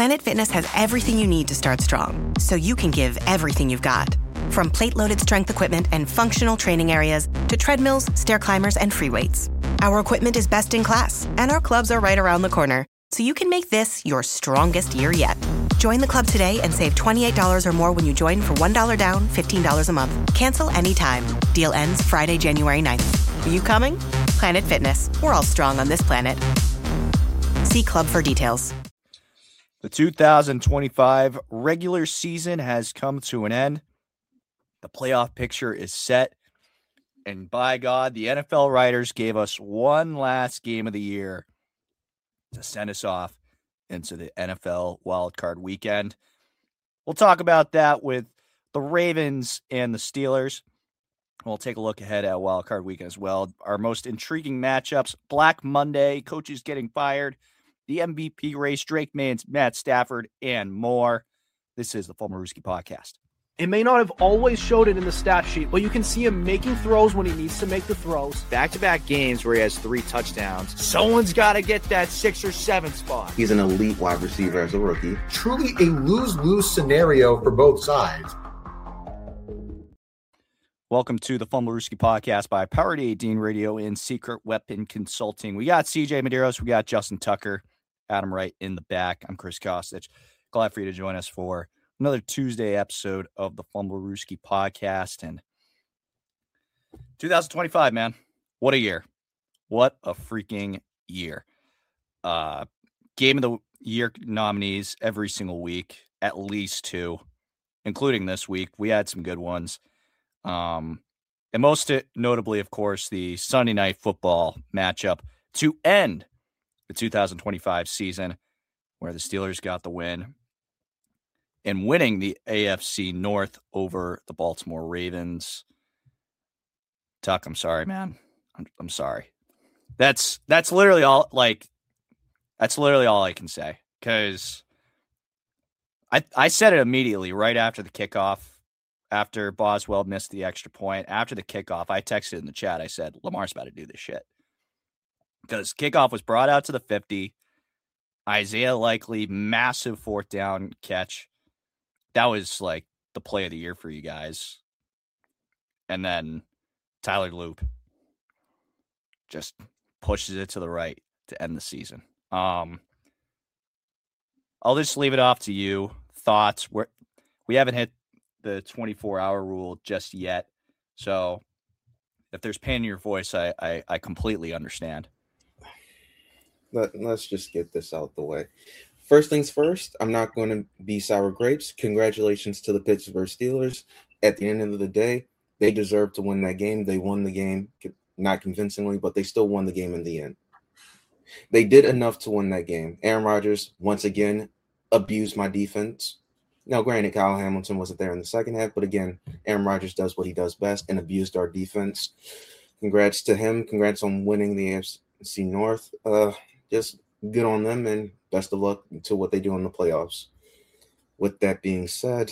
Planet Fitness has everything you need to start strong, so you can give everything you've got. From plate-loaded strength equipment and functional training areas to treadmills, stair climbers, and free weights. Our equipment is best in class, and our clubs are right around the corner, so you can make this your strongest year yet. Join the club today and save $28 or more when you join for $1 down, $15 a month. Cancel anytime. Deal ends Friday, January 9th. Are you coming? Planet Fitness. We're all strong on this planet. See club for details. The 2025 regular season has come to an end. The playoff picture is set. And by God, the NFL writers gave us one last game of the year to send us off into the NFL wildcard weekend. We'll talk about that with the Ravens and the Steelers. We'll take a look ahead at wildcard weekend as well. Our most intriguing matchups, Black Monday, coaches getting fired, the MVP race, Drake May and Matt Stafford, and more. This is the Full Maruski Podcast. It may not have always showed it in the stat sheet, but you can see him making throws when he needs to make the throws. Back-to-back games where he has 3 touchdowns. Someone's got to get that 6 or 7 spot. He's an elite wide receiver as a rookie. Truly a lose-lose scenario for both sides. Welcome to the Full Maruski Podcast by Power 18 Radio and Secret Weapon Consulting. We got CJ Medeiros, we got Justin Tucker, Adam Wright in the back. I'm Chris Kostic. Glad for you to join us for another Tuesday episode of the Full Maruski Podcast. And 2025, man, what a year. What a freaking year. Game of the year nominees every single week, at least 2, including this week. We had some good ones. And most notably, of course, the Sunday Night Football matchup to end the 2025 season, where the Steelers got the win and winning the AFC North over the Baltimore Ravens. Tuck, I'm sorry, man. I'm sorry. That's literally all. That's literally all I can say, because I said it immediately right after the kickoff. After Boswell missed the extra point, after the kickoff, I texted in the chat. I said, Lamar's about to do this shit. Because kickoff was brought out to the 50. Isaiah Likely, massive 4th down catch. That was like the play of the year for you guys. And then Tyler Loop just pushes it to the right to end the season. I'll just leave it off to you. Thoughts? We haven't hit the 24-hour rule just yet. So if there's pain in your voice, I completely understand. Let's just get this out the way. First things first, I'm not going to be sour grapes. Congratulations to the Pittsburgh Steelers. At the end of the day, they deserved to win that game. They won the game, not convincingly, but they still won the game in the end. They did enough to win that game. Aaron Rodgers, once again, abused my defense. Now, granted, Kyle Hamilton wasn't there in the second half, but again, Aaron Rodgers does what he does best and abused our defense. Congrats to him. Congrats on winning the AFC North. Just good on them, and best of luck to what they do in the playoffs. With that being said,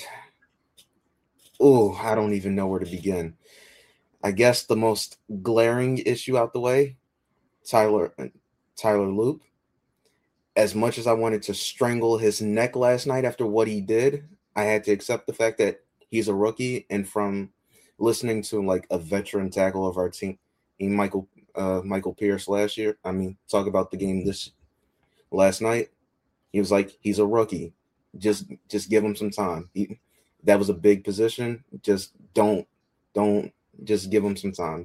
I don't even know where to begin. I guess the most glaring issue out the way, Tyler Loop. As much as I wanted to strangle his neck last night after what he did, I had to accept the fact that he's a rookie. And from listening to like a veteran tackle of our team, Michael Pierce talk about the game last night, he was like, he's a rookie. Just give him some time. That was a big position. Just don't just give him some time.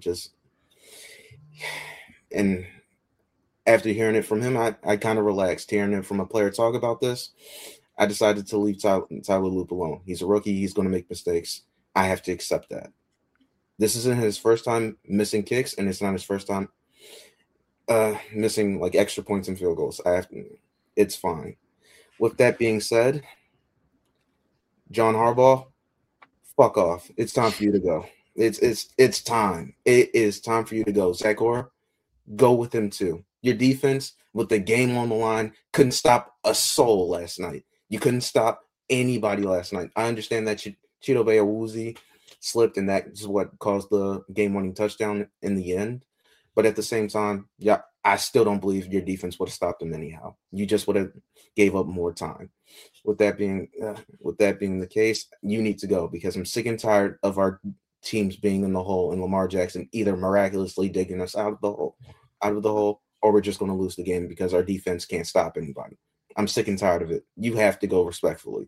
And after hearing it from him, I kind of relaxed. Hearing it from a player talk about this, I decided to leave Tyler Loop alone. He's a rookie. He's going to make mistakes. I have to accept that. This isn't his first time missing kicks, and it's not his first time missing like extra points and field goals. It's fine. With that being said, John Harbaugh, fuck off. It's time for you to go. It's time. It is time for you to go. Zach Orr, go with him too. Your defense, with the game on the line, couldn't stop a soul last night. You couldn't stop anybody last night. I understand that Chido Awuzie slipped, and that is what caused the game-winning touchdown in the end. But at the same time, yeah, I still don't believe your defense would have stopped them anyhow. You just would have gave up more time. With that being the case, you need to go because I'm sick and tired of our teams being in the hole and Lamar Jackson either miraculously digging us out of the hole, or we're just going to lose the game because our defense can't stop anybody. I'm sick and tired of it. You have to go respectfully.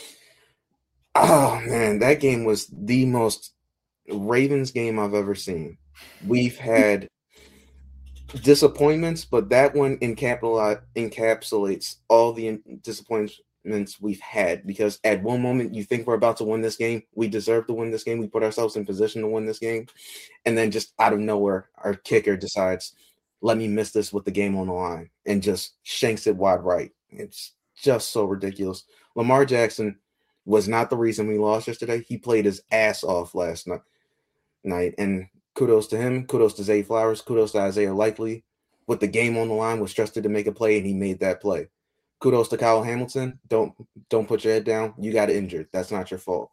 Oh man, that game was the most Ravens game I've ever seen. We've had disappointments, but that one encapsulates all the disappointments we've had, because at one moment you think we're about to win this game, we deserve to win this game, we put ourselves in position to win this game, and then just out of nowhere our kicker decides, let me miss this with the game on the line, and just shanks it wide right. It's just so ridiculous. Lamar Jackson was not the reason we lost yesterday. He played his ass off last night, and kudos to him, kudos to Zay Flowers, kudos to Isaiah Likely. With the game on the line, was trusted to make a play, and he made that play. Kudos to Kyle Hamilton. Don't put your head down. You got injured. That's not your fault.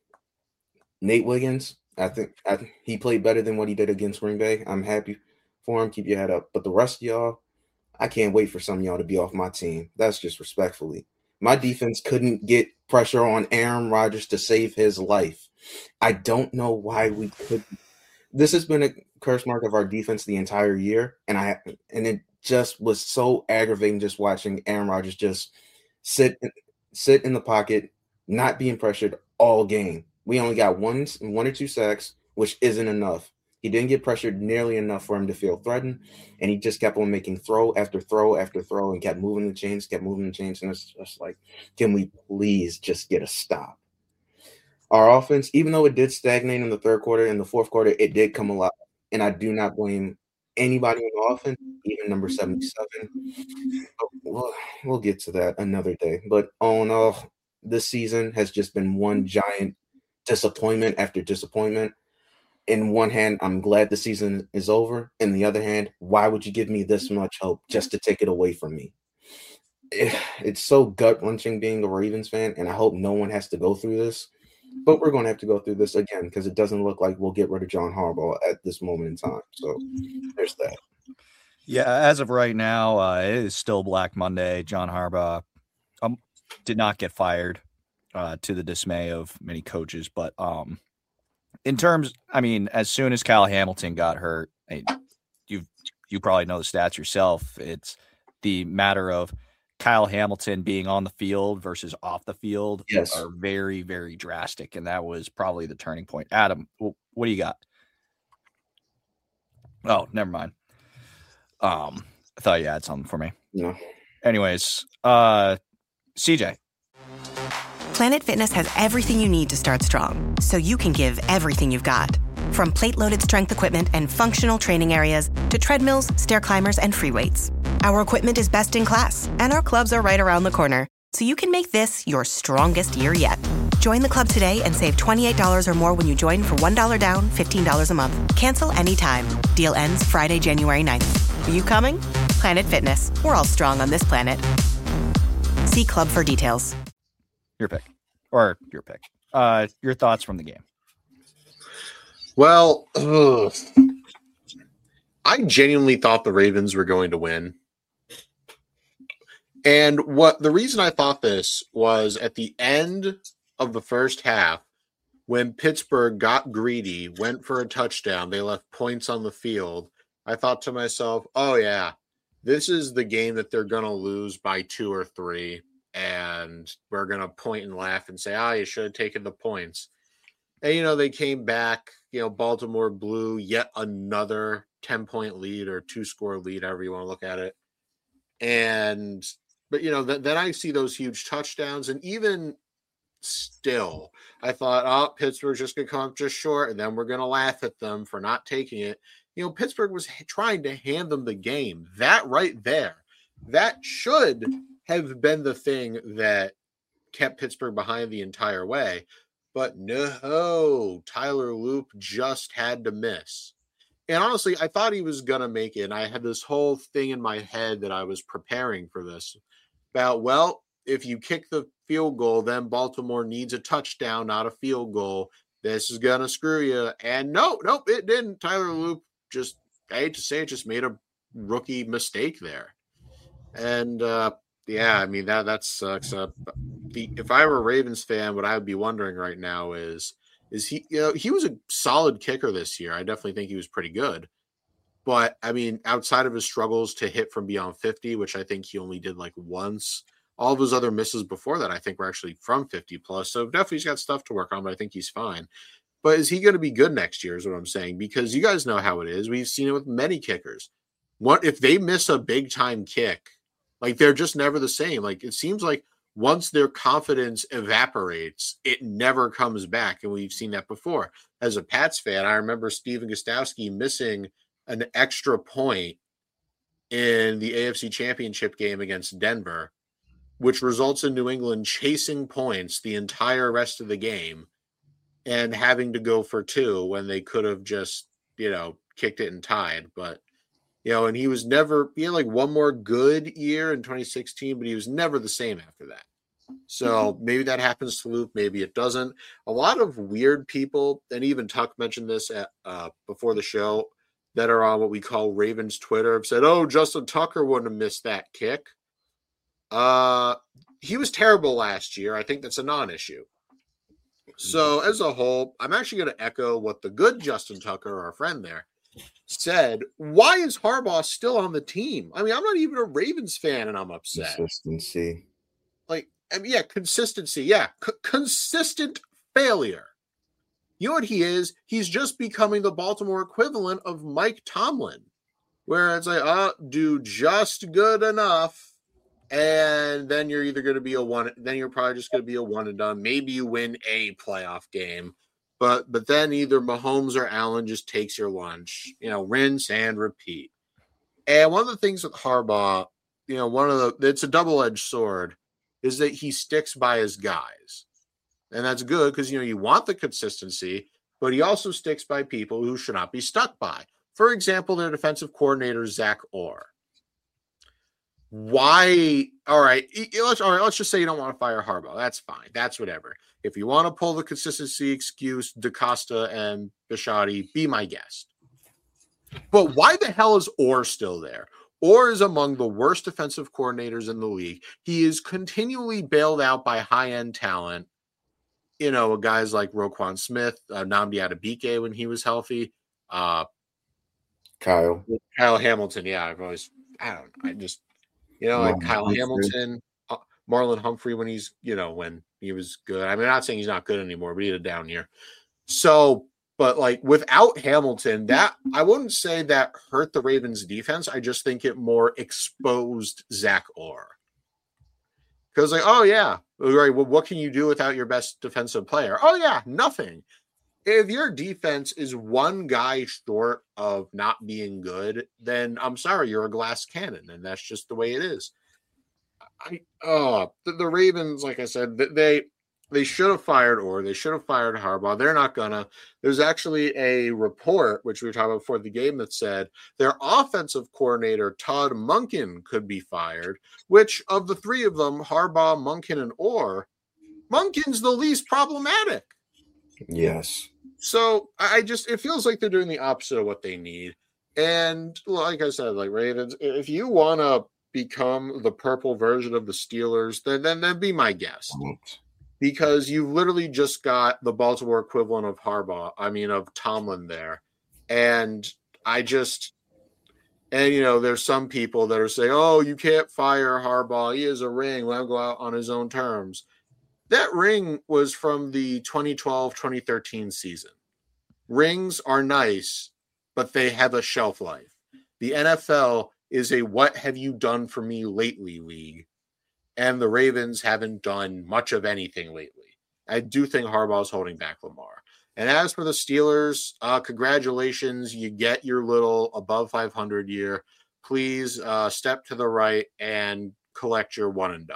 Nate Wiggins, I think he played better than what he did against Green Bay. I'm happy for him. Keep your head up. But the rest of y'all, I can't wait for some of y'all to be off my team. That's just respectfully. My defense couldn't get pressure on Aaron Rodgers to save his life. I don't know why we couldn't. This has been a curse mark of our defense the entire year, and it just was so aggravating just watching Aaron Rodgers just sit in the pocket, not being pressured all game. We only got one or two sacks, which isn't enough. He didn't get pressured nearly enough for him to feel threatened, and he just kept on making throw after throw after throw and kept moving the chains, and it's just like, can we please just get a stop? Our offense, even though it did stagnate in the third quarter, in the fourth quarter, it did come alive, and I do not blame anybody in the offense, even number 77. We'll get to that another day. But all in all, this season has just been one giant disappointment after disappointment. In one hand, I'm glad the season is over. In the other hand, why would you give me this much hope just to take it away from me? It's so gut-wrenching being a Ravens fan, and I hope no one has to go through this. But we're going to have to go through this again because it doesn't look like we'll get rid of John Harbaugh at this moment in time. So there's that. Yeah, as of right now, it is still Black Monday. John Harbaugh did not get fired, to the dismay of many coaches. But in terms, I mean, as soon as Kyle Hamilton got hurt, you probably know the stats yourself. It's the matter of Kyle Hamilton being on the field versus off the field are very, very drastic. And that was probably the turning point. Adam, what do you got? Oh, never mind. I thought you had something for me. No. Anyways, CJ. Planet Fitness has everything you need to start strong, so you can give everything you've got. From plate-loaded strength equipment and functional training areas to treadmills, stair climbers, and free weights. Our equipment is best in class, and our clubs are right around the corner, so you can make this your strongest year yet. Join the club today and save $28 or more when you join for $1 down, $15 a month. Cancel anytime. Deal ends Friday, January 9th. Are you coming? Planet Fitness. We're all strong on this planet. See club for details. Your pick. Your thoughts from the game. Well, I genuinely thought the Ravens were going to win. And the reason I thought this was at the end of the first half, when Pittsburgh got greedy, went for a touchdown, they left points on the field. I thought to myself, oh yeah, this is the game that they're going to lose by 2 or 3. And we're going to point and laugh and say, you should have taken the points. And, they came back, Baltimore blew yet another 10-point lead or 2-score lead, however you want to look at it. But then I see those huge touchdowns. And even still, I thought, Pittsburgh's just going to come up just short. And then we're going to laugh at them for not taking it. Pittsburgh was trying to hand them the game. That right there, that should have been the thing that kept Pittsburgh behind the entire way. But no, Tyler Loop just had to miss. And honestly, I thought he was going to make it. And I had this whole thing in my head that I was preparing for this about, if you kick the field goal, then Baltimore needs a touchdown, not a field goal. This is going to screw you. And nope, it didn't. Tyler Loop just, I hate to say it, just made a rookie mistake there. And yeah, I mean that sucks. If I were a Ravens fan, what I would be wondering right now is he, he was a solid kicker this year. I definitely think he was pretty good. But I mean, outside of his struggles to hit from beyond 50, which I think he only did like once, all of his other misses before that, I think were actually from 50 plus. So definitely he's got stuff to work on, but I think he's fine. But is he going to be good next year is what I'm saying, because you guys know how it is. We've seen it with many kickers. What if they miss a big time kick? Like they're just never the same. Like it seems like once their confidence evaporates, it never comes back. And we've seen that before. As a Pats fan, I remember Steven Gostkowski missing an extra point in the AFC Championship game against Denver, which results in New England chasing points the entire rest of the game and having to go for 2 when they could have just, kicked it and tied. But, and he was never, he had like one more good year in 2016, but he was never the same after that. So maybe that happens to Luke, maybe it doesn't. A lot of weird people, and even Tuck mentioned this before the show, that are on what we call Ravens Twitter have said, oh, Justin Tucker wouldn't have missed that kick. He was terrible last year. I think that's a non-issue. So as a whole, I'm actually going to echo what the good Justin Tucker, our friend there, said. Why is Harbaugh still on the team? I mean, I'm not even a Ravens fan and I'm upset. Consistency. Consistency. Yeah. Consistent failure. You know what he is? He's just becoming the Baltimore equivalent of Mike Tomlin, where it's like, do just good enough. And then you're either going to be then you're probably just going to be a one and done. Maybe you win a playoff game, but then either Mahomes or Allen just takes your lunch, rinse and repeat. And one of the things with Harbaugh, it's a double-edged sword, is that he sticks by his guys. And that's good because, you want the consistency, but he also sticks by people who should not be stuck by. For example, their defensive coordinator, Zach Orr. Why? All right. Let's just say you don't want to fire Harbaugh. That's fine. That's whatever. If you want to pull the consistency excuse, DaCosta and Bisciotti, be my guest. But why the hell is Orr still there? Orr is among the worst defensive coordinators in the league. He is continually bailed out by high-end talent. Guys like Roquan Smith, Nnamdi Adebayo when he was healthy. Kyle Hamilton. Yeah, Kyle Hamilton, Marlon Humphrey when he's, when he was good. I mean, I'm not saying he's not good anymore, but he had a down year. So, but without Hamilton, that I wouldn't say that hurt the Ravens defense. I just think it more exposed Zach Orr. Because oh yeah, right. Well, what can you do without your best defensive player? Oh yeah, nothing. If your defense is one guy short of not being good, then I'm sorry, you're a glass cannon, and that's just the way it is. The Ravens, like I said, they should have fired Orr. They should have fired Harbaugh. They're not gonna. There's actually a report, which we were talking about before the game, that said their offensive coordinator, Todd Monken, could be fired, which of the three of them, Harbaugh, Monken, and Orr, Monken's the least problematic. Yes. So it feels like they're doing the opposite of what they need. And like I said, Ravens, if you want to become the purple version of the Steelers, then be my guest. Because you literally just got the Baltimore equivalent of of Tomlin there. And there's some people that are saying, oh, you can't fire Harbaugh. He has a ring. Let him go out on his own terms. That ring was from the 2012-2013 season. Rings are nice, but they have a shelf life. The NFL is a what have you done for me lately league, and the Ravens haven't done much of anything lately. I do think Harbaugh's holding back Lamar. And as for the Steelers, congratulations. You get your little above 500 year. Please step to the right and collect your one and done.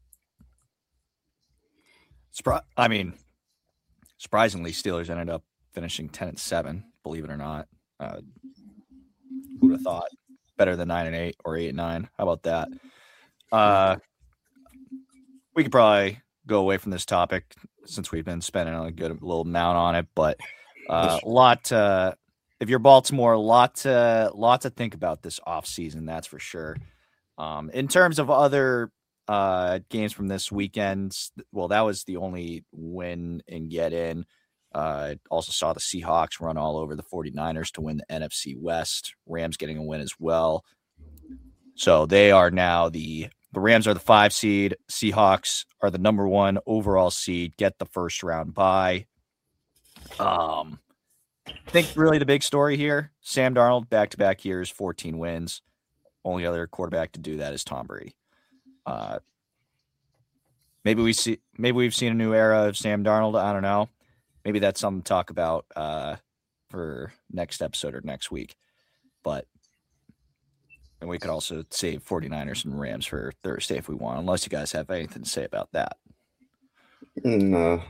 Surprisingly, Steelers ended up finishing 10-7, believe it or not. Who would have thought? Better than 9-8 or 8-9. How about that? We could probably go away from this topic since we've been spending a good little amount on it, but a lot if you're Baltimore, a lot to think about this offseason, that's for sure. In terms of other games from this weekend, well, that was the only win and get in. Also saw the Seahawks run all over the 49ers to win the NFC West. Rams getting a win as well. So they are now the Rams are the 5 seed. Seahawks are the number 1 overall seed, get the first round bye. I think really the big story here, Sam Darnold, back-to-back years, 14 wins. Only other quarterback to do that is Tom Brady. Maybe we've seen a new era of Sam Darnold. I don't know. Maybe that's something to talk about for next episode or next week. And we could also save 49ers and Rams for Thursday if we want, unless you guys have anything to say about that. No.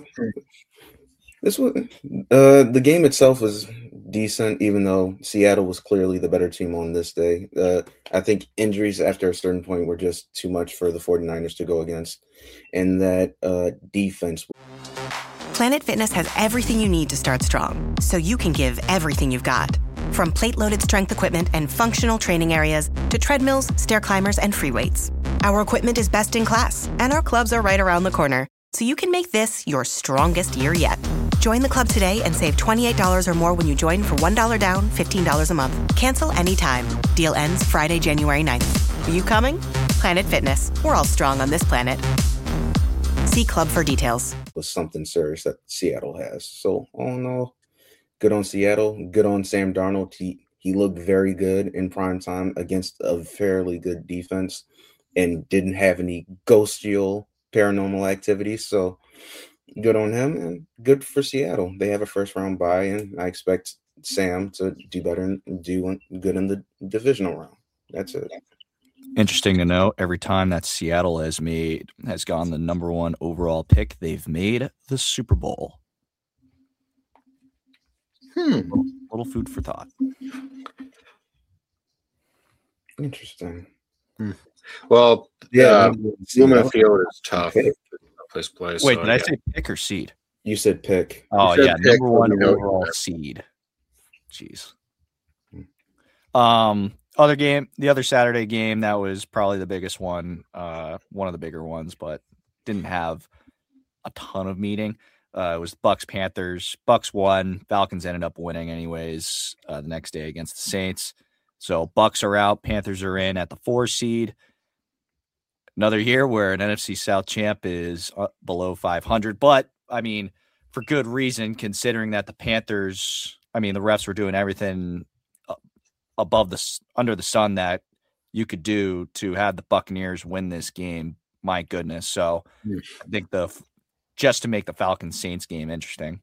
The game itself was decent, even though Seattle was clearly the better team on this day. I think injuries after a certain point were just too much for the 49ers to go against. And that defense. Planet Fitness has everything you need to start strong, so you can give everything you've got. From plate-loaded strength equipment and functional training areas to treadmills, stair climbers, and free weights. Our equipment is best in class, and our clubs are right around the corner, so you can make this your strongest year yet. Join the club today and save $28 or more when you join for $1 down, $15 a month. Cancel anytime. Deal ends Friday, January 9th. Are you coming? Planet Fitness. We're all strong on this planet. See club for details. Was something serious that Seattle has. So, all in all, good on Seattle. Good on Sam Darnold. He looked very good in prime time against a fairly good defense and didn't have any ghostial paranormal activity. So, good on him and good for Seattle. They have a first round bye, and I expect Sam to do better and do good in the divisional round. That's it. Interesting to know, every time that Seattle has gone the number 1 overall pick, they've made the Super Bowl. Little food for thought. Interesting. Well, yeah, Lumen Field is tough. Place. Wait, so, did I say pick or seed? You said pick. Oh, said yeah, pick, number 1 you know, overall seed. Jeez. The other Saturday game, that was probably the biggest one, one of the bigger ones, but didn't have a ton of meeting. It was Bucks-Panthers. Bucks won. Falcons ended up winning anyways the next day against the Saints. So Bucks are out. Panthers are in at the 4 seed. Another year where an NFC South champ is below 500. But, I mean, for good reason, considering that the Panthers, the refs were doing everything under the sun that you could do to have the Buccaneers win this game. My goodness. So I think just to make the Falcons Saints game interesting.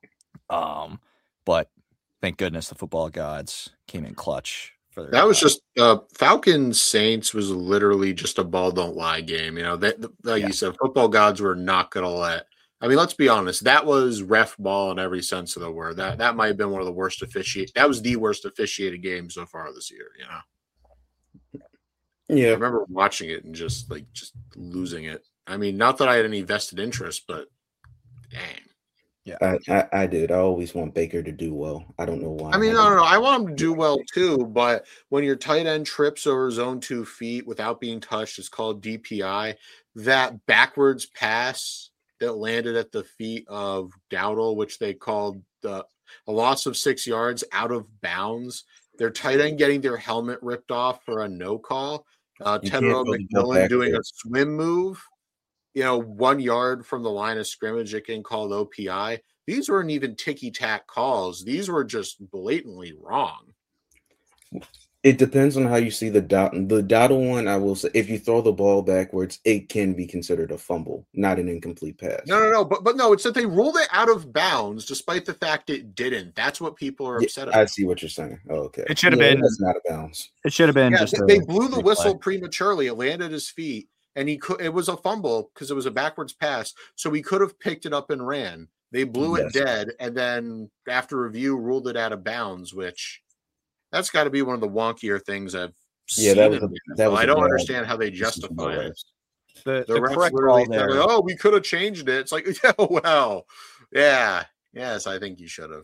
But thank goodness the football gods came in clutch for their. That was just Falcons Saints was literally just a ball don't lie game. You know, you said, football gods were not going to let. Let's be honest. That was ref ball in every sense of the word. That might have been one of the worst That was the worst officiated game so far this year. You know. Yeah, I remember watching it and just losing it. Not that I had any vested interest, but dang. Yeah, I did. I always want Baker to do well. I don't know why. No. I want him to do well too, but when your tight end trips over his own 2 feet without being touched, it's called DPI. That backwards pass that landed at the feet of Dowdle, which they called a loss of 6 yards out of bounds. Their tight end getting their helmet ripped off for a no call. Tenro McMillan doing a swim move, 1 yard from the line of scrimmage, it can call OPI. These weren't even ticky-tack calls. These were just blatantly wrong. It depends on how you see the Dowdle one. I will say, if you throw the ball backwards, it can be considered a fumble, not an incomplete pass. No. But no, it's that they ruled it out of bounds, despite the fact it didn't. That's what people are upset about. I see what you're saying. Oh, okay. It should have been. That's not a bounds. It should have been. Yeah, they blew the whistle prematurely. It landed at his feet, and it was a fumble because it was a backwards pass. So he could have picked it up and ran. They blew it dead, and then after review, ruled it out of bounds, which. That's got to be one of the wonkier things I've seen. That was I don't understand how they justify it. The refs correct literally call there. we could have changed it. It's like, yes, I think you should have.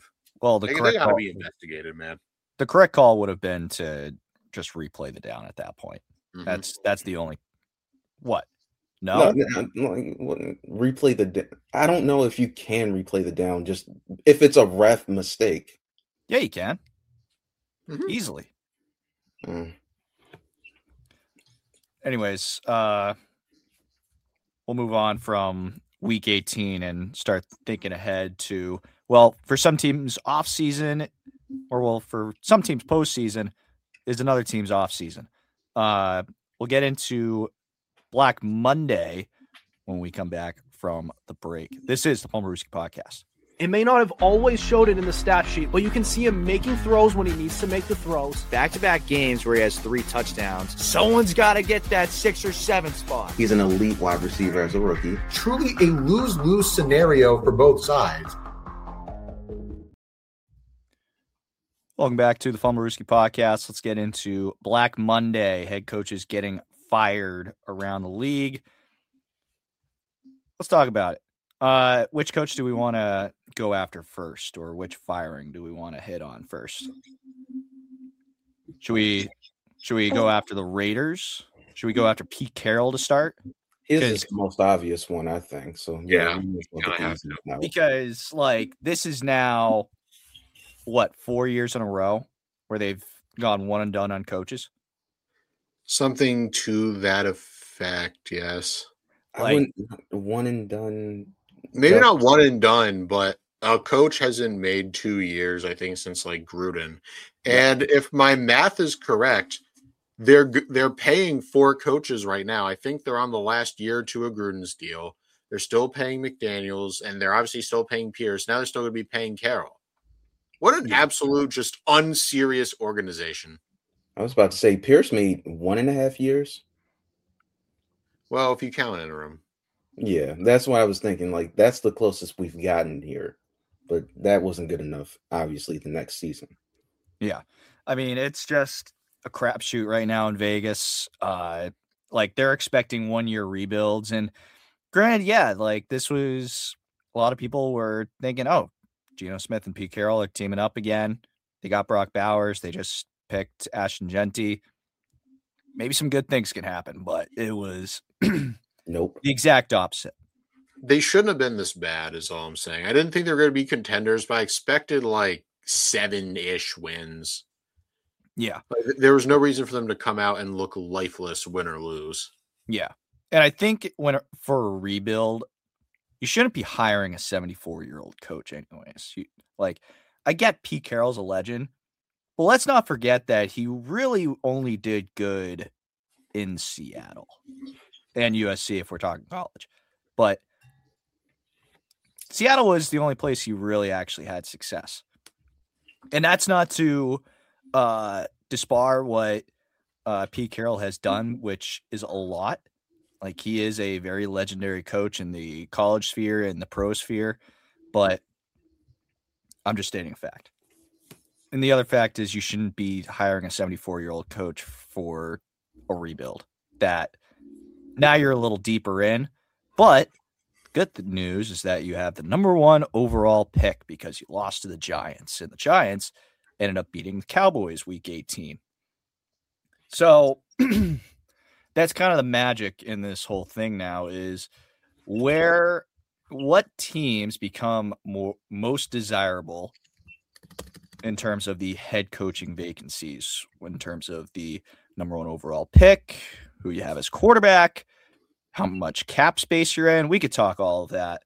Well, They got to be investigated, man. The correct call would have been to just replay the down at that point. Mm-hmm. That's the only. What? No, replay the. I don't know if you can replay the down. Just if it's a ref mistake. Yeah, you can easily. Anyways, we'll move on from week 18 and start thinking ahead to, well, for some teams off season, or for some teams postseason is another team's off season. We'll get into Black Monday when we come back from the break. This is the Palmerooski Podcast. It may not have always showed it in the stat sheet, but you can see him making throws when he needs to make the throws. Back-to-back games where he has 3 touchdowns. Someone's got to get that 6 or 7 spot. He's an elite wide receiver as a rookie. Truly a lose-lose scenario for both sides. Welcome back to the Palmerooski Podcast. Let's get into Black Monday. Head coaches getting fired around the league. Let's talk about it. Which coach do we want to go after first, or which firing do we want to hit on first? Should we go after the Raiders? Should we go after Pete Carroll to start? His is the most obvious one, I think. So Yeah. Because this is now 4 years in a row where they've gone one and done on coaches. Something to that effect, yes. I wouldn't one and done. Maybe not one and done, but a coach hasn't made 2 years, I think, since Gruden. And if my math is correct, they're paying 4 coaches right now. I think they're on the last year or 2 of Gruden's deal. They're still paying McDaniels, and they're obviously still paying Pierce. Now they're still going to be paying Carroll. What an absolute, just unserious organization. I was about to say Pierce made 1.5 years. Well, if you count interim. Yeah, that's what I was thinking. That's the closest we've gotten here. But that wasn't good enough, obviously, the next season. Yeah. I mean, it's just a crapshoot right now in Vegas. They're expecting 1-year rebuilds. And granted, this was a lot of people were thinking, oh, Geno Smith and Pete Carroll are teaming up again. They got Brock Bowers. They just picked Ashton Genty. Maybe some good things can happen, but it was nope, the exact opposite. They shouldn't have been this bad, is all I'm saying. I didn't think they were going to be contenders, but I expected 7-ish wins. Yeah. There was no reason for them to come out and look lifeless, win or lose. Yeah. And I think for a rebuild, you shouldn't be hiring a 74-year-old coach anyways. I get Pete Carroll's a legend, but let's not forget that he really only did good in Seattle and USC if we're talking college. But Seattle was the only place he really actually had success. And that's not to dispar what Pete Carroll has done, which is a lot. He is a very legendary coach in the college sphere and the pro sphere, but I'm just stating a fact. And the other fact is you shouldn't be hiring a 74-year-old coach for a rebuild. That now you're a little deeper in, but good news is that you have the number 1 overall pick because you lost to the Giants, and the Giants ended up beating the Cowboys week 18. So that's kind of the magic in this whole thing now is what teams become most desirable in terms of the head coaching vacancies, in terms of the number 1 overall pick, who you have as quarterback, how much cap space you're in. We could talk all of that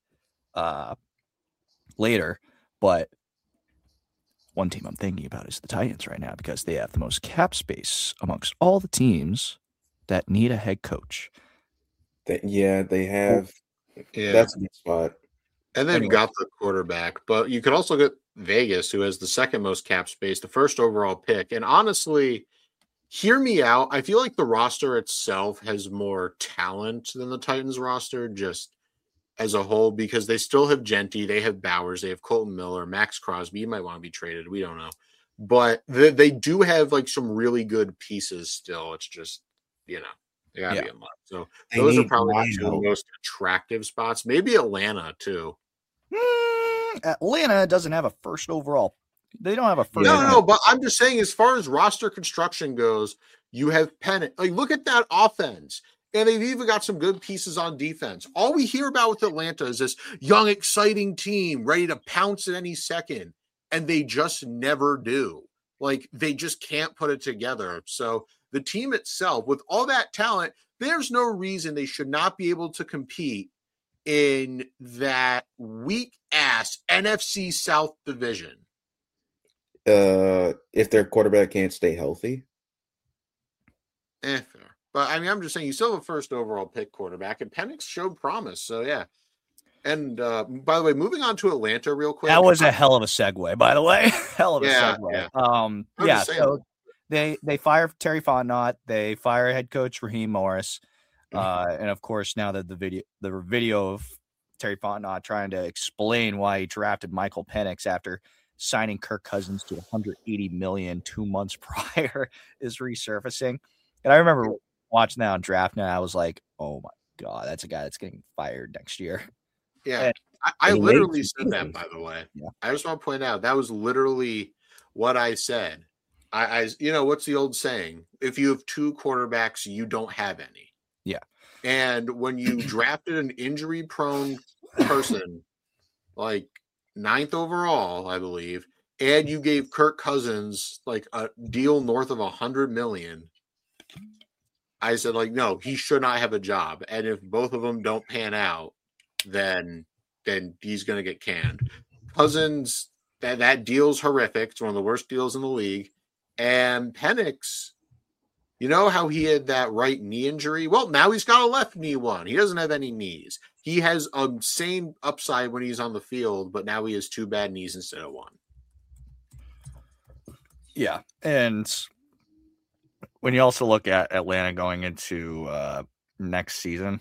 later, but one team I'm thinking about is the Titans right now because they have the most cap space amongst all the teams that need a head coach. They have. Yeah. That's a good spot. And then got the quarterback. But you could also get Vegas, who has the second most cap space, the first overall pick. And honestly, hear me out. I feel like the roster itself has more talent than the Titans roster just as a whole because they still have Genty, they have Bowers, they have Colton Miller, Max Crosby. He might want to be traded. We don't know. But they do have some really good pieces still. It's just, they got to be unlocked. So those are probably the 2 most attractive spots. Maybe Atlanta too. Atlanta doesn't have a first overall They don't have a first. No, but I'm just saying, as far as roster construction goes, you have Penix. Like, look at that offense. And they've even got some good pieces on defense. All we hear about with Atlanta is this young, exciting team ready to pounce at any second. And they just never do. Like, they just can't put it together. So the team itself, with all that talent, there's no reason they should not be able to compete in that weak-ass NFC South division. If their quarterback can't stay healthy. Fair. But, I mean, I'm just saying, you still have a first overall pick quarterback, and Penix showed promise. So, yeah. And, by the way, moving on to Atlanta real quick. That was a hell of a segue, by the way. Hell of a segue. Yeah. So they fire Terry Fontenot. They fire head coach Raheem Morris. And, of course, now that the video of Terry Fontenot trying to explain why he drafted Michael Penix after signing Kirk Cousins to $180 million 2 months prior is resurfacing. And I remember watching that on Draft Night. I was like, oh my God, that's a guy that's getting fired next year. Yeah. I literally said that, by the way. Yeah. I just want to point out that was literally what I said. I what's the old saying? If you have two quarterbacks, you don't have any. Yeah. And when you drafted an injury-prone person, like 9th overall, I believe, and you gave Kirk Cousins like a deal north of $100 million, I said, like, no, he should not have a job. And if both of them don't pan out, then he's going to get canned. Cousins, that deal's horrific. It's one of the worst deals in the league. And Penix, you know how he had that right knee injury? Well, now he's got a left knee one. He doesn't have any knees. He has a same upside when he's on the field, but now he has 2 bad knees instead of 1. Yeah. And when you also look at Atlanta going into next season,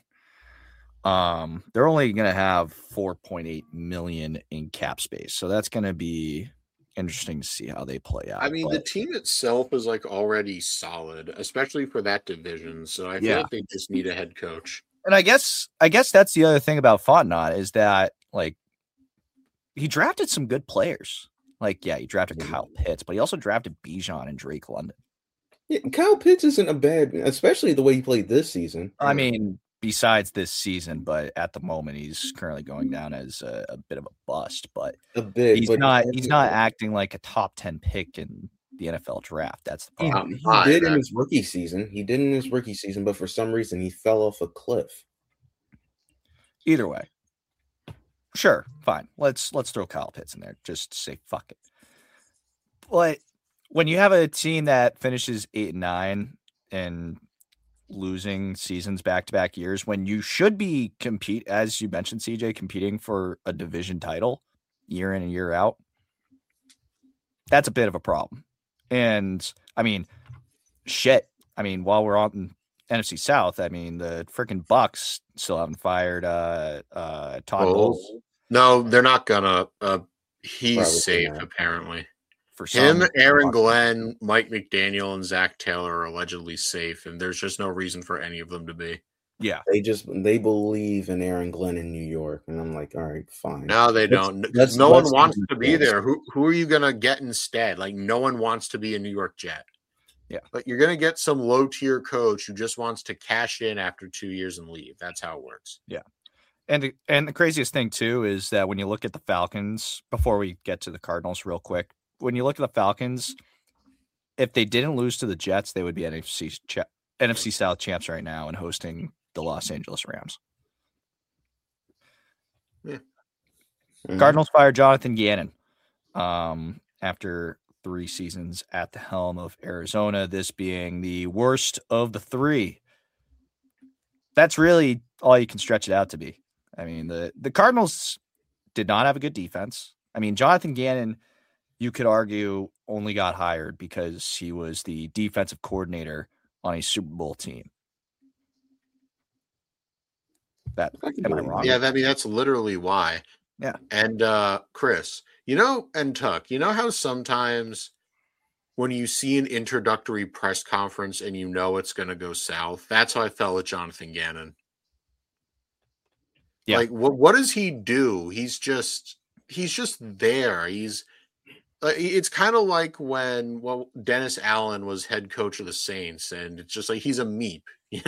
they're only going to have $4.8 million in cap space. So that's going to be interesting to see how they play out. I mean, the team itself is like already solid, especially for that division. So I feel like they just need a head coach. And I guess that's the other thing about Fontenot is that, like, he drafted some good players. Like, yeah, he drafted Kyle Pitts, but he also drafted Bijan and Drake London. Yeah, Kyle Pitts isn't a bad, especially the way he played this season. I mean, besides this season, but at the moment he's currently going down as a bit of a bust. But he's not acting like a top 10 pick in the NFL draft. That's the problem. He did in his rookie season. But for some reason he fell off a cliff. Either way, sure, fine. Let's throw Kyle Pitts in there just to say fuck it. But when you have a team that finishes 8-9 and losing seasons back-to-back years, when you should be as you mentioned, CJ, competing for a division title year in and year out, that's a bit of a problem. And I mean, shit. I mean, while we're on NFC South, I mean, the freaking Bucks still haven't fired Todd Bowles. No, they're not gonna. He's probably safe, apparently. For him, Aaron Glenn, Mike McDaniel, and Zach Taylor are allegedly safe, and there's just no reason for any of them to be. Yeah, they believe in Aaron Glenn in New York, and I'm like, all right, fine. No, they don't. No one wants to be there. Who are you gonna get instead? Like, no one wants to be a New York Jet. Yeah, but you're gonna get some low tier coach who just wants to cash in after 2 years and leave. That's how it works. Yeah. And the craziest thing too is that when you look at the Falcons, before we get to the Cardinals real quick, when you look at the Falcons, if they didn't lose to the Jets, they would be NFC South champs right now and hosting the Los Angeles Rams. Yeah. Mm-hmm. Cardinals fired Jonathan Gannon after 3 seasons at the helm of Arizona, this being the worst of the 3. That's really all you can stretch it out to be. I mean, the Cardinals did not have a good defense. I mean, Jonathan Gannon, you could argue, only got hired because he was the defensive coordinator on a Super Bowl team. Am I wrong? Yeah, that's literally why. Yeah. And Chris, and Tuck, how sometimes when you see an introductory press conference and it's going to go south, that's how I felt with Jonathan Gannon. Yeah. Like, what does he do? He's just there. He's It's kind of like when Dennis Allen was head coach of the Saints, and it's just like he's a meep,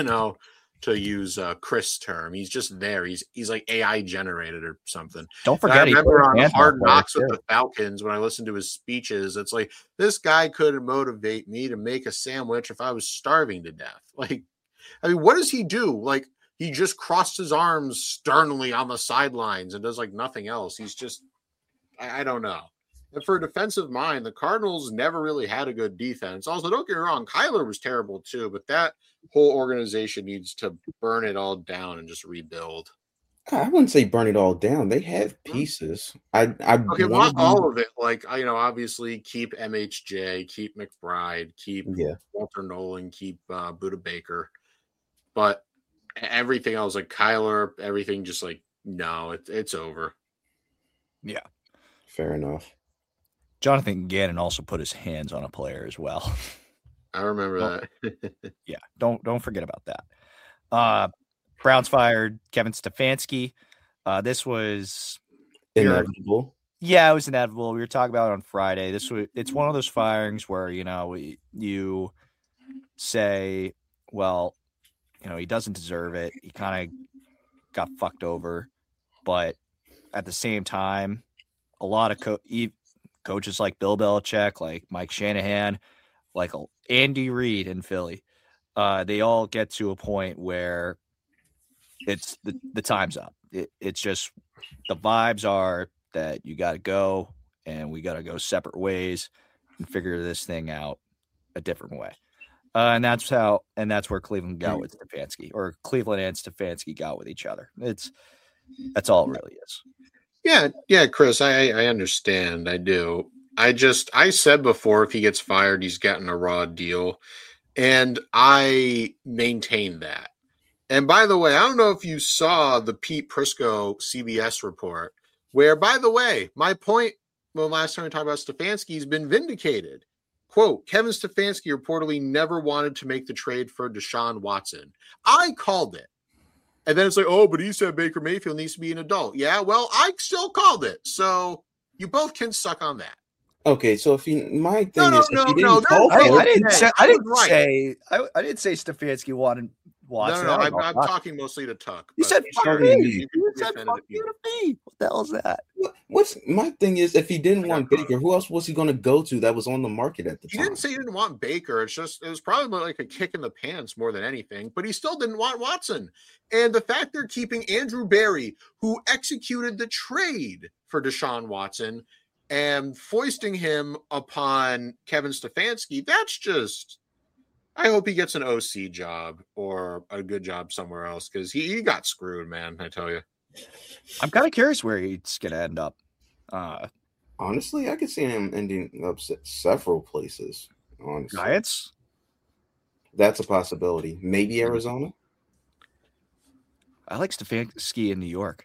to use Chris' term. He's just there. He's like AI generated or something. Don't forget, I remember on Hard Knocks with the Falcons when I listened to his speeches, it's like this guy could motivate me to make a sandwich if I was starving to death. Like, I mean, what does he do? Like, he just crossed his arms sternly on the sidelines and does like nothing else. He's just, I don't know. And for a defensive mind, the Cardinals never really had a good defense. Also, don't get me wrong, Kyler was terrible too, but that whole organization needs to burn it all down and just rebuild. I wouldn't say burn it all down. They have pieces. Okay, not all of it. Like, obviously keep MHJ, keep McBride, keep Walter Nolan, keep Budda Baker. But everything else, like Kyler, everything just like, no, it's over. Yeah. Fair enough. Jonathan Gannon also put his hands on a player as well. I remember that. Yeah, don't forget about that. Browns fired Kevin Stefanski. This was inevitable. Yeah, it was inevitable. We were talking about it on Friday. It's one of those firings where you say, well, he doesn't deserve it. He kind of got fucked over, but at the same time, a lot of coaches like Bill Belichick, like Mike Shanahan, like Andy Reid in Philly, they all get to a point where it's the time's up. It's just the vibes are that you got to go and we got to go separate ways and figure this thing out a different way. And that's where Cleveland got with Stefanski, or Cleveland and Stefanski got with each other. That's all it really is. Yeah, Chris, I understand. I do. I said before, if he gets fired, he's gotten a raw deal. And I maintain that. And by the way, I don't know if you saw the Pete Prisco CBS report, where, by the way, my point, last time we talked about Stefanski, has been vindicated. Quote, Kevin Stefanski reportedly never wanted to make the trade for Deshaun Watson. I called it. And then it's like, oh, but he said Baker Mayfield needs to be an adult. Yeah, well, I still called it. So you both can suck on that. Okay, so my thing is, I didn't say Stefanski wanted Watson. No, I'm talking mostly to Tuck. You said fuck me. You said fuck you to me. What the hell is that? What's my thing is, if he didn't want Baker, who else was he going to go to that was on the market at the time? He didn't say he didn't want Baker. It was probably like a kick in the pants more than anything, but he still didn't want Watson. And the fact they're keeping Andrew Berry, who executed the trade for Deshaun Watson, and foisting him upon Kevin Stefanski, that's just, I hope he gets an OC job or a good job somewhere else, because he got screwed, man, I tell you. I'm kind of curious where he's going to end up. Honestly, I could see him ending up several places. Honestly, Giants? That's a possibility. Maybe Arizona? I like Stefanski in New York.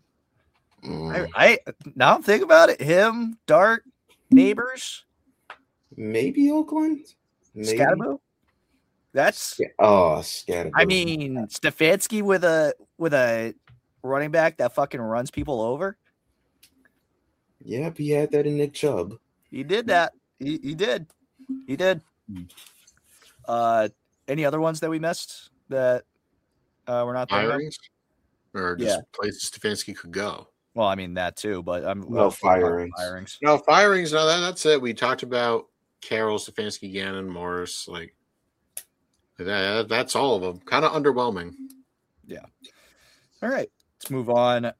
I now I'm thinking about it. Him, Dart, Neighbors, maybe Oakland, Scatterbo. That's Scatterbo. I mean, Stefanski with a running back that fucking runs people over. Yep, he had that in Nick Chubb. He did that. He did. Any other ones that we missed that we're not thinking of? Or just places Stefanski could go? Well, I mean that too, but firings. No firings. No, that's it. We talked about Carroll, Stefanski, Gannon, Morris. Like that's all of them. Kind of underwhelming. Yeah. All right, let's move on.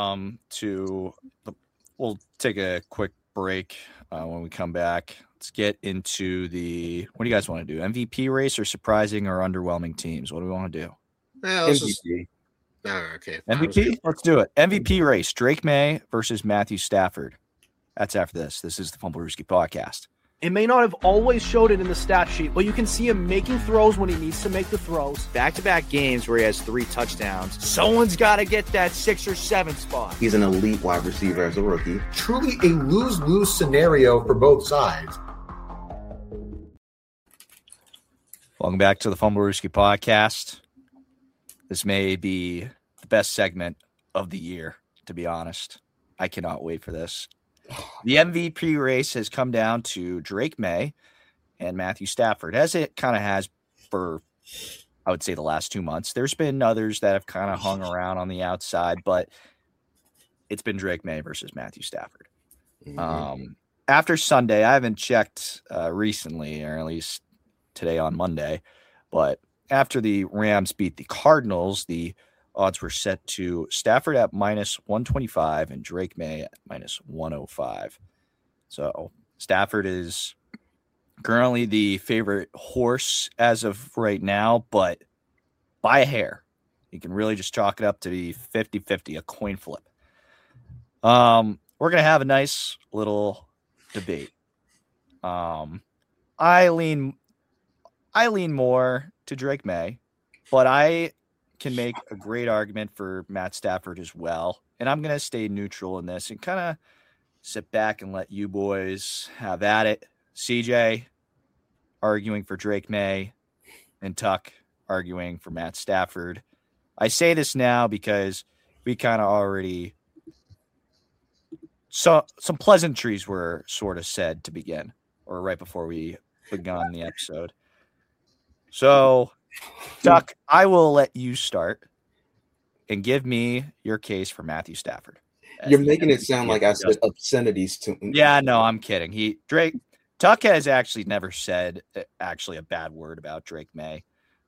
We'll take a quick break. When we come back, let's get into what do you guys want to do? MVP race or surprising or underwhelming teams? What do we want to do? Yeah, MVP. Okay. MVP? Let's do it. MVP race. Drake May versus Matthew Stafford. That's after this. This is the Fumblerooski Podcast. It may not have always showed it in the stat sheet, but you can see him making throws when he needs to make the throws. Back-to-back games where he has 3 touchdowns. Someone's got to get that 6 or 7 spot. He's an elite wide receiver as a rookie. Truly a lose-lose scenario for both sides. Welcome back to the Fumblerooski Podcast. This may be the best segment of the year, to be honest. I cannot wait for this. The MVP race has come down to Drake May and Matthew Stafford, as it kind of has for, I would say, the last 2 months. There's been others that have kind of hung around on the outside, but it's been Drake May versus Matthew Stafford. After Sunday, I haven't checked recently, or at least today on Monday, but after the Rams beat the Cardinals, the odds were set to Stafford at -125 and Drake May at -105. So Stafford is currently the favorite horse as of right now, but by a hair. You can really just chalk it up to be 50-50, a coin flip. We're going to have a nice little debate. I lean more to Drake May, but I can make a great argument for Matt Stafford as well. And I'm going to stay neutral in this and kind of sit back and let you boys have at it. CJ arguing for Drake May and Tuck arguing for Matt Stafford. I say this now because we kind of already some pleasantries were sort of said to begin, or right before we begun the episode. So, Tuck, I will let you start and give me your case for Matthew Stafford. You're making it sound like I said obscenities to him. Yeah, no, I'm kidding. Tuck has actually never said actually a bad word about Drake May.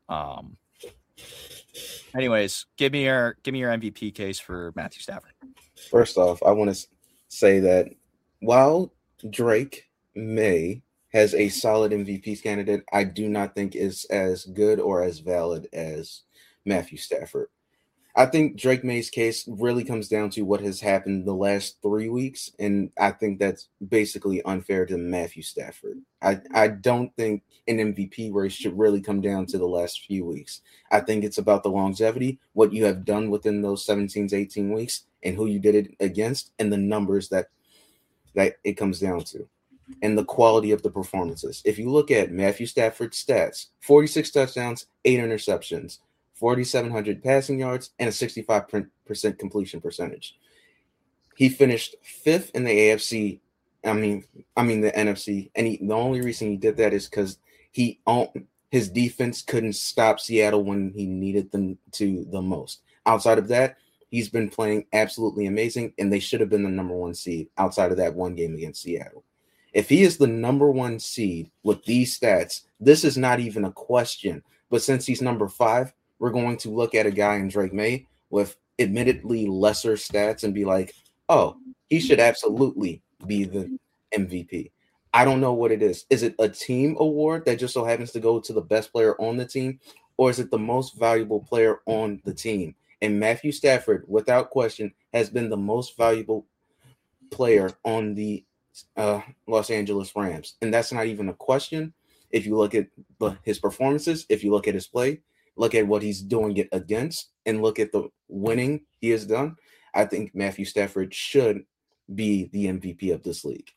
Anyways, give me your MVP case for Matthew Stafford. First off, I want to say that while Drake May has a solid MVP candidate, I do not think is as good or as valid as Matthew Stafford. I think Drake May's case really comes down to what has happened the last 3 weeks, and I think that's basically unfair to Matthew Stafford. I don't think an MVP race should really come down to the last few weeks. I think it's about the longevity, what you have done within those 17 to 18 weeks, and who you did it against, and the numbers that it comes down to, and the quality of the performances. If you look at Matthew Stafford's stats, 46 touchdowns, 8 interceptions, 4,700 passing yards, and a 65% completion percentage. He finished 5th in the AFC. I mean the NFC. And the only reason he did that is because his defense couldn't stop Seattle when he needed them to the most. Outside of that, he's been playing absolutely amazing, and they should have been the number 1 seed outside of that one game against Seattle. If he is the number 1 seed with these stats, this is not even a question. But since he's number 5, we're going to look at a guy in Drake May with admittedly lesser stats and be like, oh, he should absolutely be the MVP. I don't know what it is. Is it a team award that just so happens to go to the best player on the team, or is it the most valuable player on the team? And Matthew Stafford, without question, has been the most valuable player on the Los Angeles Rams. And that's not even a question. If you look at his performances, if you look at his play, look at what he's doing it against, and look at the winning he has done, I think Matthew Stafford should be the MVP of this league.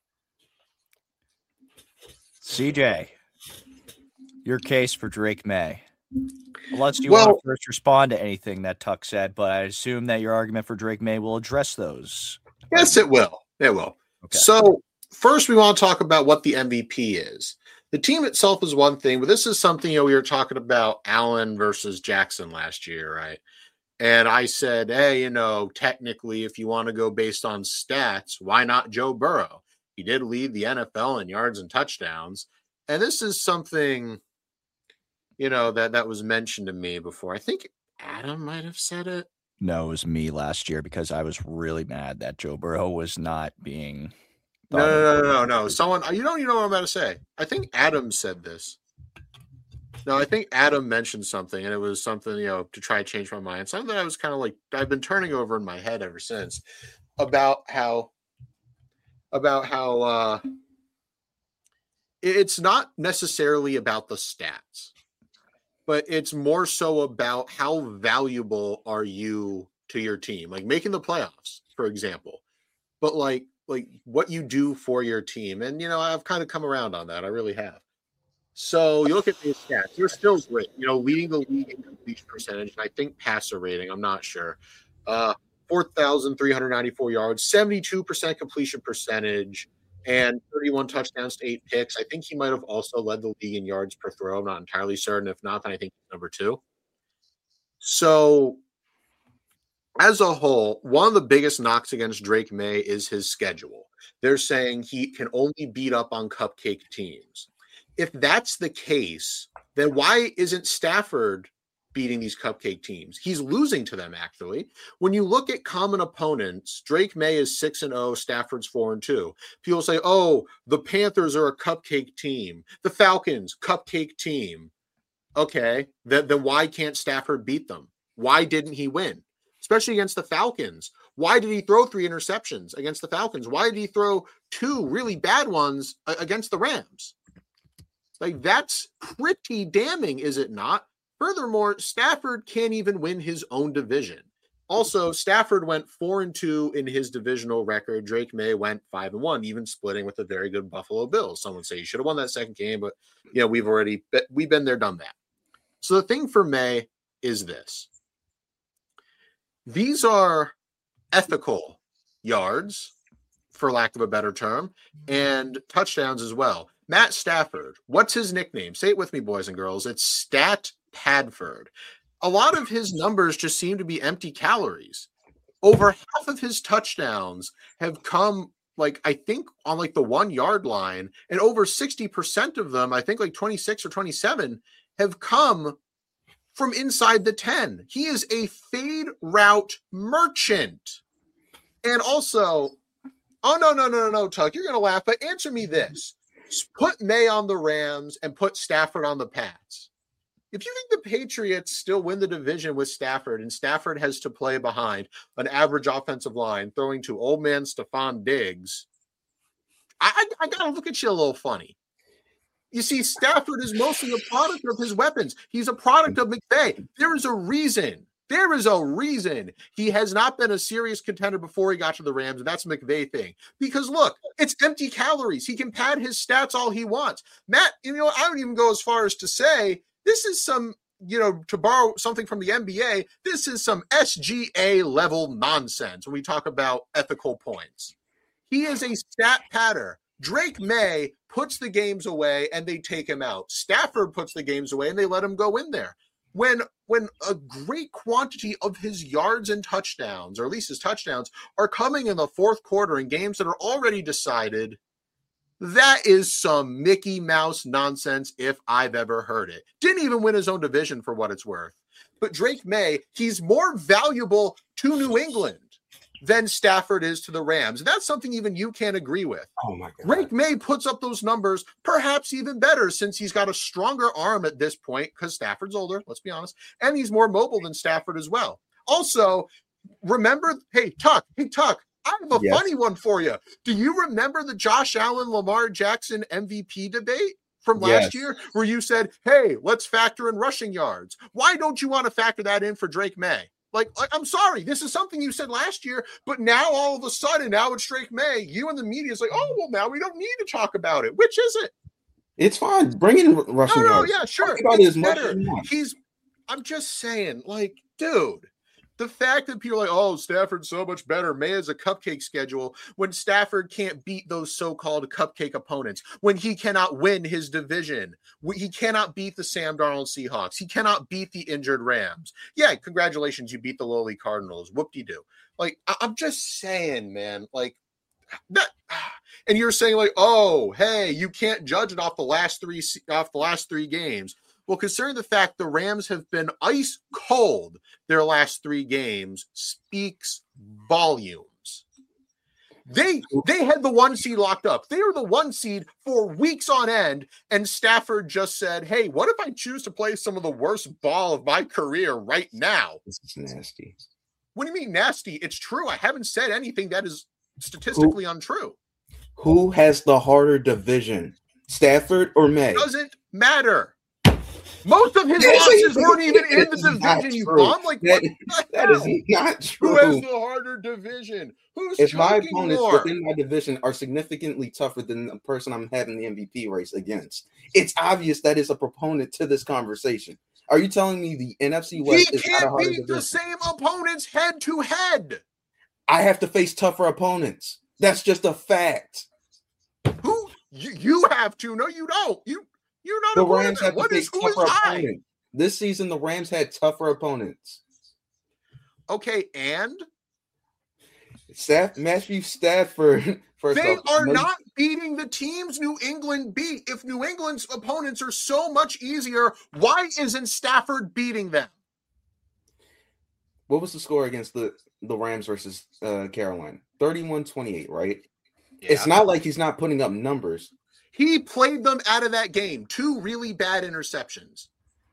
CJ, your case for Drake May. Unless you want to first respond to anything that Tuck said, but I assume that your argument for Drake May will address those. Yes, it will. It will. Okay. So first we want to talk about what the MVP is. The team itself is one thing, but this is something, we were talking about Allen versus Jackson last year, right? And I said, hey, technically, if you want to go based on stats, why not Joe Burrow? He did lead the NFL in yards and touchdowns. And this is something, that was mentioned to me before. I think Adam might have said it. No, it was me last year because I was really mad that Joe Burrow was not being... No. Someone, you know what I'm about to say. I think Adam said this. No, I think Adam mentioned something, and it was something, to try to change my mind. Something that I was kind of like, I've been turning over in my head ever since about how it's not necessarily about the stats, but it's more so about how valuable are you to your team, like making the playoffs, for example. But like what you do for your team. And, I've kind of come around on that. I really have. So you look at these stats, you're still great, leading the league in completion percentage. And I think passer rating, I'm not sure. 4,394 yards, 72% completion percentage, and 31 touchdowns to 8 picks. I think he might have also led the league in yards per throw. I'm not entirely certain. If not, then I think he's number 2. So as a whole, one of the biggest knocks against Drake May is his schedule. They're saying he can only beat up on cupcake teams. If that's the case, then why isn't Stafford beating these cupcake teams? He's losing to them, actually. When you look at common opponents, Drake May is 6-0, Stafford's 4-2. People say, oh, the Panthers are a cupcake team. The Falcons, cupcake team. Okay, then why can't Stafford beat them? Why didn't he win? Especially against the Falcons. Why did he throw 3 interceptions against the Falcons? Why did he throw 2 really bad ones against the Rams? Like, that's pretty damning, is it not? Furthermore, Stafford can't even win his own division. Also, Stafford went 4-2 in his divisional record. Drake May went 5-1, even splitting with a very good Buffalo Bills. Someone say he should have won that second game, but we've been there, done that. So the thing for May is this. These are ethical yards, for lack of a better term, and touchdowns as well. Matt Stafford, what's his nickname? Say it with me, boys and girls. It's Stat Padford. A lot of his numbers just seem to be empty calories. Over half of his touchdowns have come, I think, on the 1 yard line, and over 60% of them, I think 26 or 27, have come from inside the 10. He is a fade route merchant. And also, no, Tuck, you're going to laugh, but answer me this. Put May on the Rams and put Stafford on the Pats. If you think the Patriots still win the division with Stafford, and Stafford has to play behind an average offensive line, throwing to old man Stephon Diggs, I got to look at you a little funny. You see, Stafford is mostly a product of his weapons. He's a product of McVay. There is a reason he has not been a serious contender before he got to the Rams, and that's a McVay thing. Because, look, it's empty calories. He can pad his stats all he wants. Matt, I don't even go as far as to say this is some, to borrow something from the NBA, this is some SGA-level nonsense when we talk about ethical points. He is a stat padder. Drake May puts the games away and they take him out. Stafford puts the games away and they let him go in there. When a great quantity of his yards and touchdowns, or at least his touchdowns, are coming in the fourth quarter in games that are already decided, that is some Mickey Mouse nonsense if I've ever heard it. Didn't even win his own division for what it's worth. But Drake May, he's more valuable to New England than Stafford is to the Rams. And that's something even you can't agree with. Oh my God. Drake May puts up those numbers, perhaps even better, since he's got a stronger arm at this point, because Stafford's older, let's be honest, and he's more mobile than Stafford as well. Also, remember, hey, Tuck, I have a funny one for you. Do you remember the Josh Allen, Lamar Jackson MVP debate from last year, where you said, hey, let's factor in rushing yards? Why don't you want to factor that in for Drake May? I'm sorry, this is something you said last year, but now all of a sudden, now it's Drake May. You and the media is like, oh, well, now we don't need to talk about it. Which is it? It's fine. Bring in rushing yards. Yeah, sure. It's better. I'm just saying, dude, the fact that people are like, oh, Stafford's so much better. May has a cupcake schedule when Stafford can't beat those so-called cupcake opponents, when he cannot win his division. He cannot beat the Sam Darnold Seahawks. He cannot beat the injured Rams. Yeah, congratulations, you beat the lowly Cardinals. Whoop-de-doo. I'm just saying, man, that. And you're saying oh, hey, you can't judge it off the last three games. Well, considering the fact the Rams have been ice cold their last 3 games speaks volumes. They had the 1 seed locked up. They were the 1 seed for weeks on end, and Stafford just said, hey, what if I choose to play some of the worst ball of my career right now? This is nasty. What do you mean nasty? It's true. I haven't said anything that is statistically untrue. Who has the harder division, Stafford or May? Doesn't matter. Most of his losses weren't even in the division, you bum. That is not true. Who has the harder division? If my opponents within my division are significantly tougher than the person I'm having the MVP race against, it's obvious that is a proponent to this conversation. Are you telling me the NFC West is not a harder division? He can't beat the same opponents head to head. I have to face tougher opponents. That's just a fact. Who you have to? No, you don't. You're not The a Rams have quarterback. to face Who is tougher I? opponents. This season, the Rams had tougher opponents. Okay, and Matthew Stafford. They are not beating the teams New England beat. If New England's opponents are so much easier, why isn't Stafford beating them? What was the score against the Rams versus Carolina? 31-28, right? Yeah. It's not like he's not putting up numbers. He played them out of that game. 2 really bad interceptions.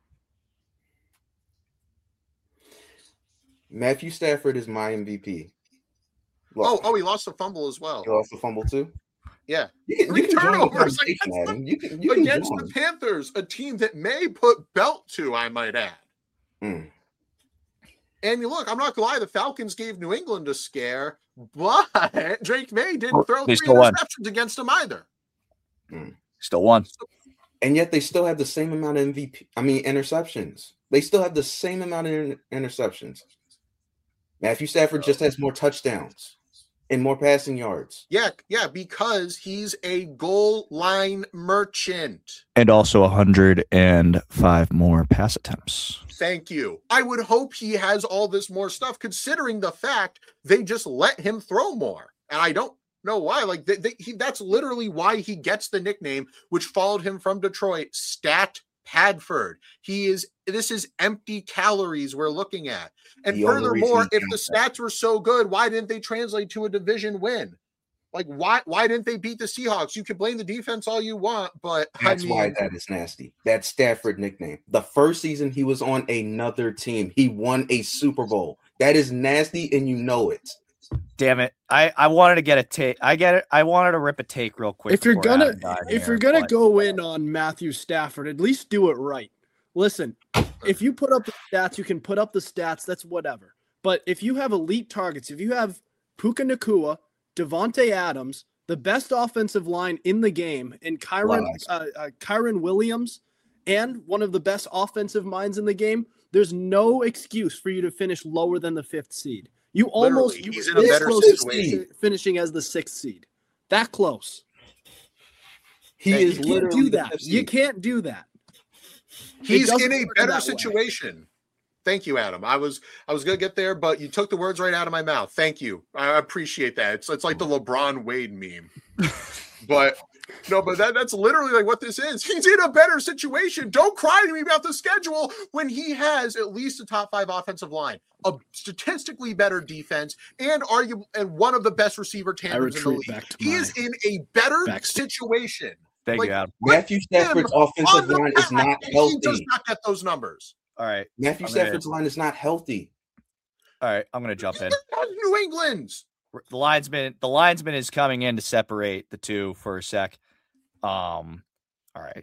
Matthew Stafford is my MVP. Oh, he lost a fumble as well. He lost a fumble too? Yeah. You 3 can join the turnovers conversation, Adam. You can against join. the Panthers, a team that may put belt to, I might add. Mm. And you look, I'm not gonna lie, the Falcons gave New England a scare, but Drake May didn't throw 3 interceptions against them either. Still won. And yet they still have the same amount of interceptions. They still have the same amount of interceptions. Matthew Stafford just has more touchdowns and more passing yards. Yeah, because he's a goal line merchant. And also 105 more pass attempts. Thank you. I would hope he has all this more stuff, considering the fact they just let him throw more. And I don't know why. Like that's literally why he gets the nickname, which followed him from Detroit, Stat Padford. This is empty calories we're looking at. And furthermore, if the stats were so good, why didn't they translate to a division win? Like, why didn't they beat the Seahawks? You can blame the defense all you want, but that's why that is nasty. That Stafford nickname. The first season he was on another team. He won a Super Bowl. That is nasty, and you know it. Damn it. I wanted to get a take. I get it. I wanted to rip a take real quick. If you're gonna go in on Matthew Stafford, at least do it right. Listen, if you put up the stats, you can put up the stats. That's whatever. But if you have elite targets, if you have Puka Nacua, Devontae Adams, the best offensive line in the game, and Kyron Williams, and one of the best offensive minds in the game, there's no excuse for you to finish lower than the 5th seed. You he's in a better situation, finishing as the 6th seed. That close. He is literally. Can't do that. You can't do that. He's in a better situation. Thank you, Adam. I was gonna get there, but you took the words right out of my mouth. Thank you. I appreciate that. It's like the LeBron Wade meme. But that's literally like what this is. He's in a better situation. Don't cry to me about the schedule when he has at least a top 5 offensive line, a statistically better defense, and one of the best receiver tandems in the league. He is in a better situation. Thank you, Adam. Matthew Stafford's offensive line is not healthy. He does not get those numbers. All right. Matthew Stafford's line is not healthy. All right, I'm going to jump in. New England's. The linesman is coming in to separate the two for a sec. All right.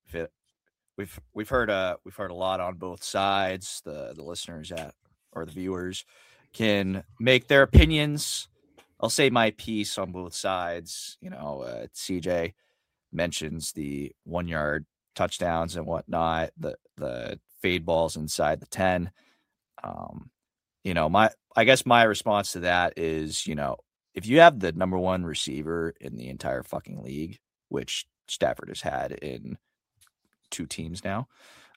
We've heard a lot on both sides. The listeners or the viewers can make their opinions. I'll say my piece on both sides. CJ mentions the 1-yard touchdowns and whatnot, the fade balls inside the 10. I guess my response to that is, if you have the number 1 receiver in the entire fucking league, which Stafford has had in 2 teams now,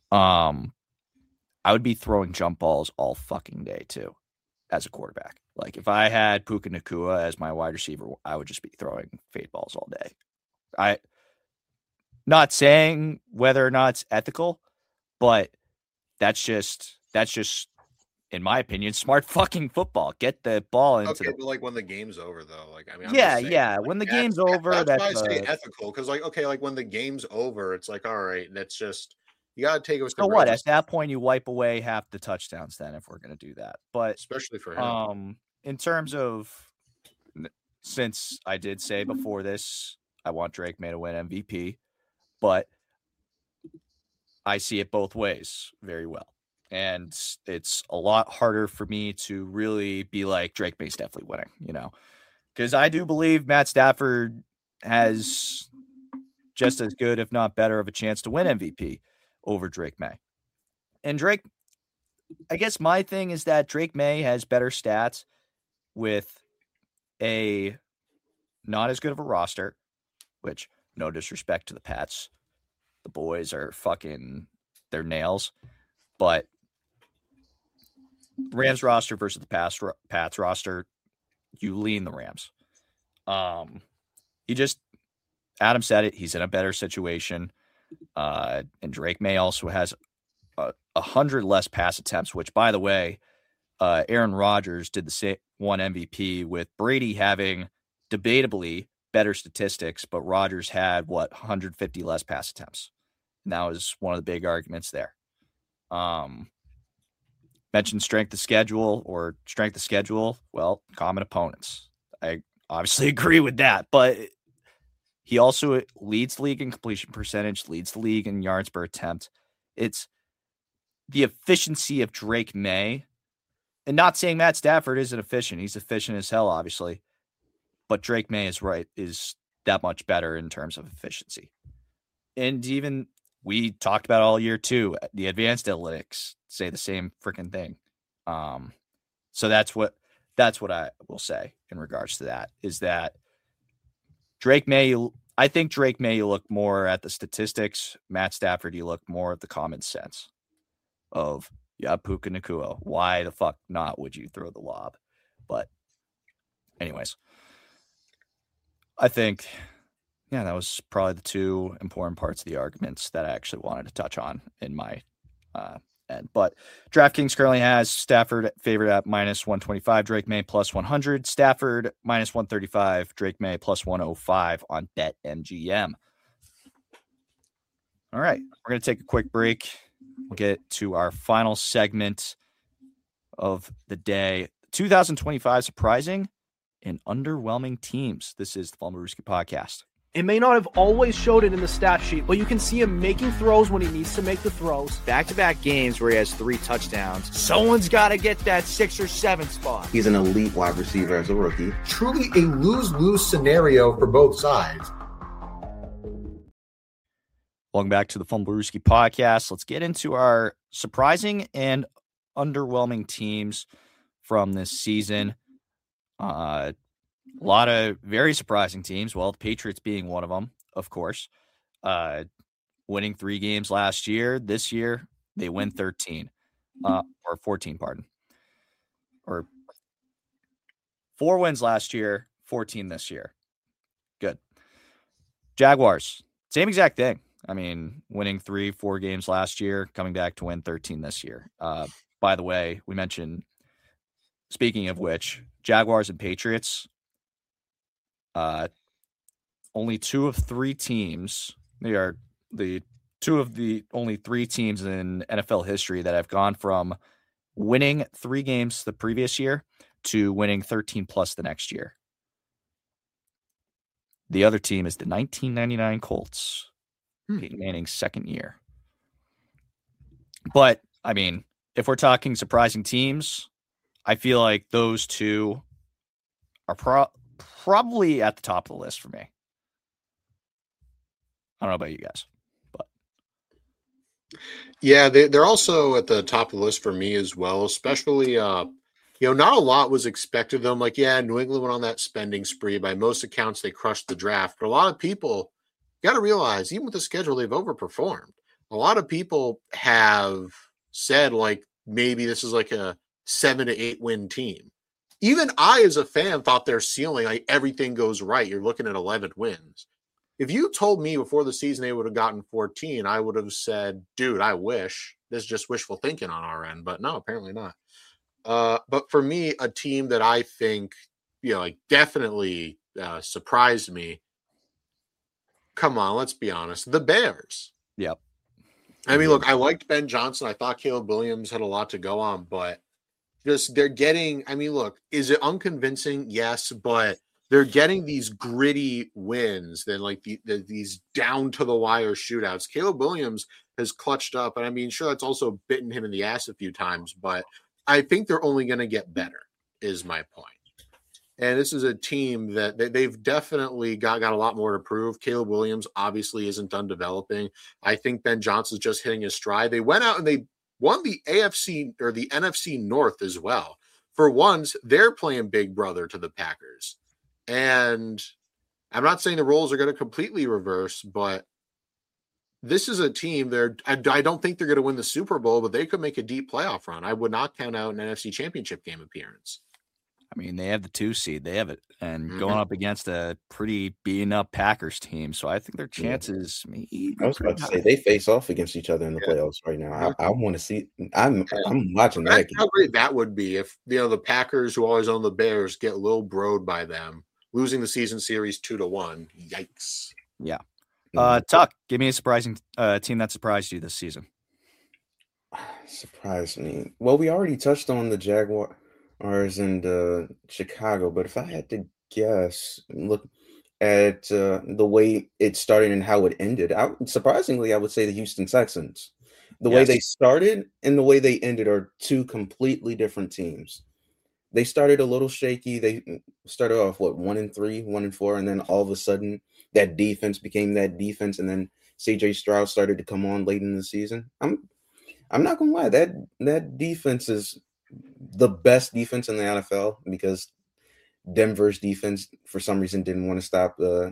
I would be throwing jump balls all fucking day too, as a quarterback. Like if I had Puka Nacua as my wide receiver, I would just be throwing fade balls all day. Not saying whether or not it's ethical, but that's just in my opinion, smart fucking football. Get the ball into but like when the game's over, though. Like, I mean, when the game's over, that's why I say ethical, because like when the game's over, it's like, all right, that's just you got to take it with. So what? At that point, you wipe away half the touchdowns. Then, if we're gonna do that, but especially for him, in terms of, since I did say before this, I want Drake May to win MVP, but I see it both ways very well. And it's a lot harder for me to really be like Drake May's definitely winning, because I do believe Matt Stafford has just as good, if not better, of a chance to win MVP over Drake May. And I guess my thing is that Drake May has better stats with not as good of a roster, which no disrespect to the Pats. The boys are fucking their nails, but Rams roster versus the Pats roster, you lean the Rams. Adam said it. He's in a better situation. And Drake May also has 100 less pass attempts, which, by the way, Aaron Rodgers did the same, one MVP with Brady having debatably better statistics, but Rodgers had 150 less pass attempts. And that was one of the big arguments there. Mentioned strength of schedule. Well, common opponents. I obviously agree with that, but he also leads the league in completion percentage, leads the league in yards per attempt. It's the efficiency of Drake May, and not saying Matt Stafford isn't efficient. He's efficient as hell, obviously, but Drake May is that much better in terms of efficiency. And even we talked about all year too. The advanced analytics say the same freaking thing. So that's what I will say in regards to that, is that Drake May, I think Drake May, you look more at the statistics. Matt Stafford, you look more at the common sense of, Puka Nacua. Why the fuck not would you throw the lob? But anyways, I think, that was probably the two important parts of the arguments that I actually wanted to touch on in my end. But DraftKings currently has Stafford favored at -125, Drake May +100, Stafford -135, Drake May +105 on BetMGM. All right, we're going to take a quick break. We'll get to our final segment of the day. 2025 surprising and underwhelming teams. This is the Fumblerooski Podcast. It may not have always showed it in the stat sheet, but you can see him making throws when he needs to make the throws. Back-to-back games where he has 3 touchdowns. Someone's got to get that 6 or 7 spot. He's an elite wide receiver as a rookie. Truly a lose-lose scenario for both sides. Welcome back to the Fumblerooski Podcast. Let's get into our surprising and underwhelming teams from this season. A lot of very surprising teams. Well, the Patriots being one of them, of course. Winning 3 games last year. This year, they win 13. Or 14, pardon. Or 4 wins last year, 14 this year. Good. Jaguars, same exact thing. I mean, winning 3-4 games last year, coming back to win 13 this year. By the way, we mentioned, speaking of which, Jaguars and Patriots, only 2 of 3 teams. They are the 2 of the only 3 teams in NFL history that have gone from winning 3 games the previous year to winning 13 plus the next year. The other team is the 1999 Colts. Peyton Manning's second year. But, I mean, if we're talking surprising teams, I feel like those 2 are probably at the top of the list for me. I don't know about you guys, but. Yeah, they're also at the top of the list for me as well, especially, not a lot was expected of them. Like, New England went on that spending spree. By most accounts, they crushed the draft. But a lot of people, got to realize, even with the schedule, they've overperformed. A lot of people have said, like, maybe this is like a 7 to 8 win team. Even I, as a fan, thought their ceiling, like, everything goes right. You're looking at 11 wins. If you told me before the season they would have gotten 14, I would have said, dude, I wish. This is just wishful thinking on our end. But no, apparently not. But for me, a team that I think, definitely surprised me. Come on, let's be honest. The Bears. Yep. I mean, look, I liked Ben Johnson. I thought Caleb Williams had a lot to go on, but they're getting, look, is it unconvincing? Yes, but they're getting these gritty wins than like these down to the wire shootouts. Caleb Williams has clutched up, and sure, that's also bitten him in the ass a few times, but I think they're only going to get better, is my point. And this is a team that they've definitely got a lot more to prove. Caleb Williams obviously isn't done developing. I think Ben Johnson's just hitting his stride. They went out and they won the AFC or the NFC North as well. For once, they're playing big brother to the Packers. And I'm not saying the roles are going to completely reverse, but this is a team I don't think they're going to win the Super Bowl, but they could make a deep playoff run. I would not count out an NFC Championship game appearance. I mean, they have the 2 seed. They have it. And going up against a pretty beaten up Packers team. So I think their chances I was about to say they face off against each other in the playoffs right now. I want to see. I'm watching that game. How great that would be if the Packers, who always own the Bears, get Lil Broed by them, losing the season series 2-1. Yikes. Yeah. Tuck, give me a surprising team that surprised you this season. Surprised me. Well, we already touched on the Jaguars and Chicago, but if I had to guess, look at the way it started and how it ended, surprisingly, I would say the Houston Texans. The way they started and the way they ended are 2 completely different teams. They started a little shaky. They started off 1-3, 1-4, and then all of a sudden that defense became that defense, and then CJ Stroud started to come on late in the season. I'm not gonna lie, that defense is the best defense in the NFL because Denver's defense for some reason didn't want to stop the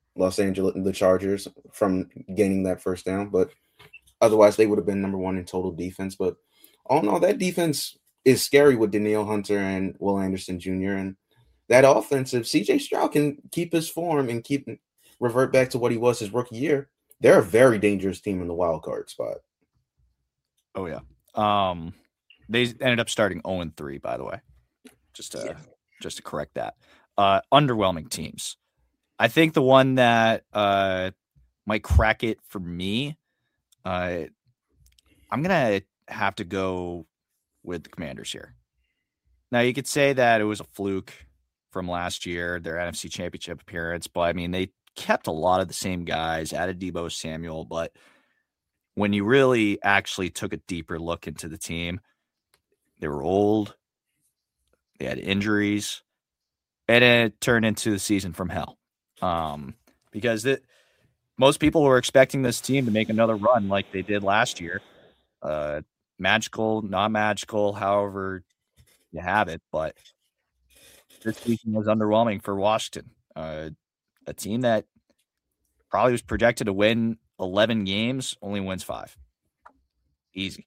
Chargers from gaining that first down, but otherwise they would have been number 1 in total defense. But all in all, that defense is scary with Danielle Hunter and Will Anderson Jr. And that offense, if CJ Stroud can keep his form and revert back to what he was his rookie year, they're a very dangerous team in the wild card spot. Oh yeah. They ended up starting 0-3, by the way. Just to correct that. Underwhelming teams. I think the one that might crack it for me, I'm gonna have to go with the Commanders here. Now you could say that it was a fluke from last year, their NFC Championship appearance, but I mean they kept a lot of the same guys, added Deebo Samuel, but when you really actually took a deeper look into the team, they were old, they had injuries, and it turned into the season from hell. Because most people were expecting this team to make another run like they did last year. Magical, not magical, however you have it, but this season was underwhelming for Washington. A team that probably was projected to win 11 games, only wins 5. Easy.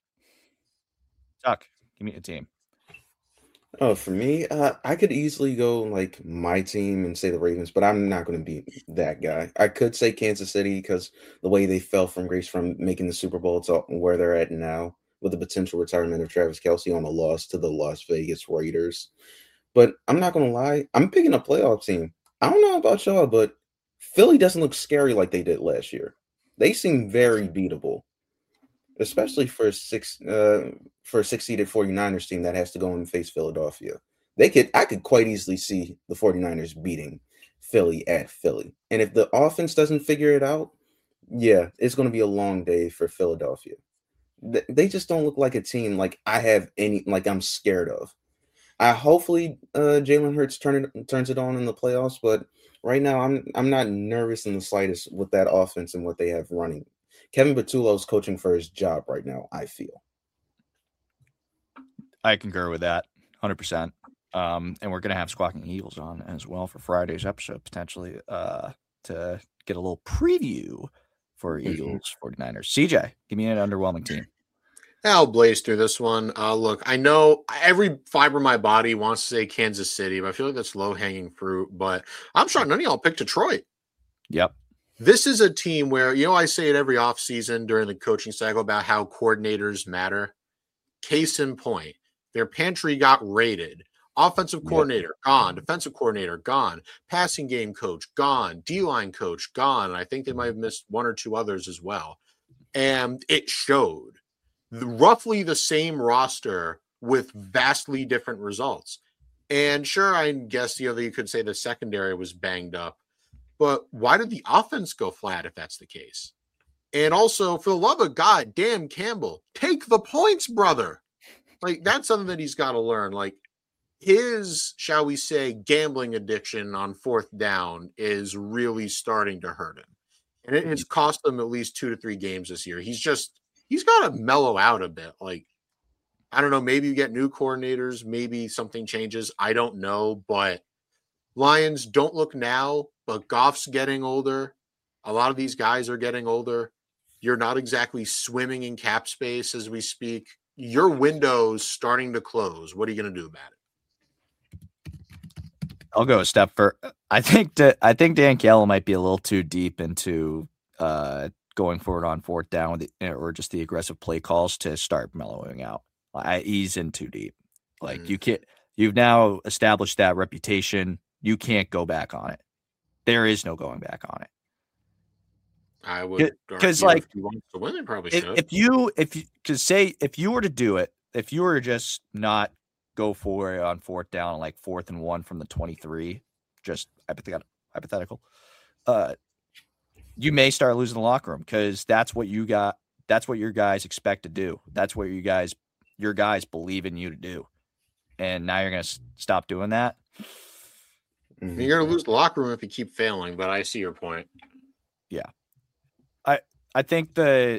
Tuck, give me a team. Oh, for me, I could easily go like my team and say the Ravens, but I'm not going to be that guy. I could say Kansas City because the way they fell from grace from making the Super Bowl to where they're at now with the potential retirement of Travis Kelce on a loss to the Las Vegas Raiders. But I'm not going to lie, I'm picking a playoff team. I don't know about y'all, but Philly doesn't look scary like they did last year. They seem very beatable, especially for a 6-seeded 49ers team that has to go and face Philadelphia. I could quite easily see the 49ers beating Philly at Philly. And if the offense doesn't figure it out, yeah, it's going to be a long day for Philadelphia. They just don't look like a team like I'm scared of. Hopefully Jalen Hurts turns it on in the playoffs, but right now I'm not nervous in the slightest with that offense and what they have running. Kevin Patullo is coaching for his job right now, I feel. I concur with that 100%. And we're going to have Squawking Eagles on as well for Friday's episode, potentially, to get a little preview for Eagles 49ers. CJ, give me an underwhelming team. I'll blaze through this one. Look, I know every fiber of my body wants to say Kansas City, but I feel like that's low-hanging fruit. But I'm sure none of y'all picked Detroit. Yep. This is a team where, I say it every offseason during the coaching cycle about how coordinators matter. Case in point, their pantry got raided. Offensive coordinator, gone. Defensive coordinator, gone. Passing game coach, gone. D-line coach, gone. And I think they might have missed 1 or 2 others as well. And it showed. Roughly the same roster with vastly different results. And sure, I guess you could say the secondary was banged up. But why did the offense go flat if that's the case? And also, for the love of God, Dan Campbell, take the points, brother. Like, that's something that he's got to learn. Like, his, shall we say, gambling addiction on 4th down is really starting to hurt him. And it's cost him at least 2 to 3 games this year. He's got to mellow out a bit. Like, I don't know, maybe you get new coordinators, maybe something changes. I don't know, but Lions don't look now, but Goff's getting older. A lot of these guys are getting older. You're not exactly swimming in cap space as we speak. Your window's starting to close. What are you going to do about it? I'll go a step further. I think Dan Campbell might be a little too deep into going forward on fourth down or just the aggressive play calls to start mellowing out. He's in too deep. Like you can't. You've now established that reputation. You can't go back on it. There is no going back on it. I would, because like if he wants to win, it probably should. If you were to do it, if you were to just not go for it on fourth down, like 4th and 1 from the 23, just hypothetical, you may start losing the locker room because that's what you got. That's what your guys expect to do. That's what your guys believe in you to do. And now you're going to stop doing that. You're going to lose the locker room if you keep failing, but I see your point. Yeah. I think if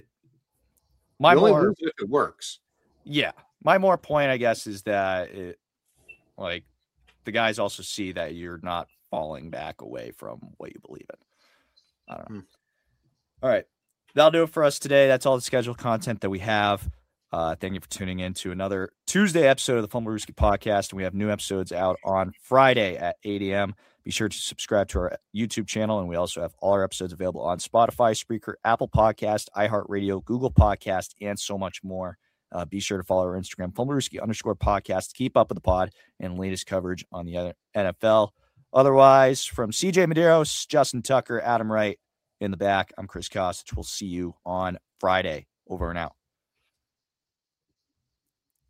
it works. Yeah. My more point, I guess, is that the guys also see that you're not falling back away from what you believe in. I don't know. All right. That'll do it for us today. That's all the scheduled content that we have. Thank you for tuning in to another Tuesday episode of the Fumblerooski podcast. And we have new episodes out on Friday at 8 a.m. Be sure to subscribe to our YouTube channel. And we also have all our episodes available on Spotify, Spreaker, Apple Podcast, iHeartRadio, Google Podcast, and so much more. Be sure to follow our Instagram, Fumblerooski_podcast, to keep up with the pod and latest coverage on the other NFL. Otherwise, from CJ Medeiros, Justin Tucker, Adam Wright in the back, I'm Chris Kosich. We'll see you on Friday. Over and out.